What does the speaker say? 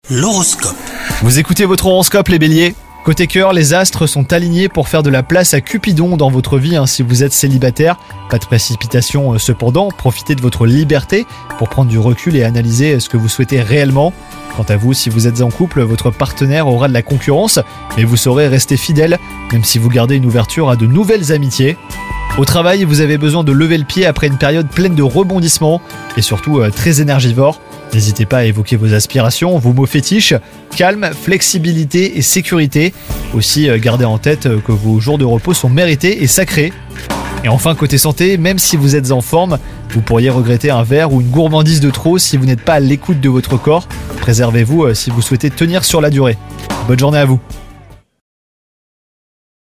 L'horoscope. Vous écoutez votre horoscope les béliers. Côté cœur, les astres sont alignés pour faire de la place à Cupidon dans votre vie si vous êtes célibataire. Pas de précipitation cependant, profitez de votre liberté pour prendre du recul et analyser ce que vous souhaitez réellement. Quant à vous, si vous êtes en couple, votre partenaire aura de la concurrence, mais vous saurez rester fidèle, même si vous gardez une ouverture à de nouvelles amitiés. Au travail, vous avez besoin de lever le pied après une période pleine de rebondissements et surtout très énergivore. N'hésitez pas à évoquer vos aspirations, vos mots fétiches, calme, flexibilité et sécurité. Aussi, gardez en tête que vos jours de repos sont mérités et sacrés. Et enfin, côté santé, même si vous êtes en forme, vous pourriez regretter un verre ou une gourmandise de trop si vous n'êtes pas à l'écoute de votre corps. Préservez-vous si vous souhaitez tenir sur la durée. Bonne journée à vous.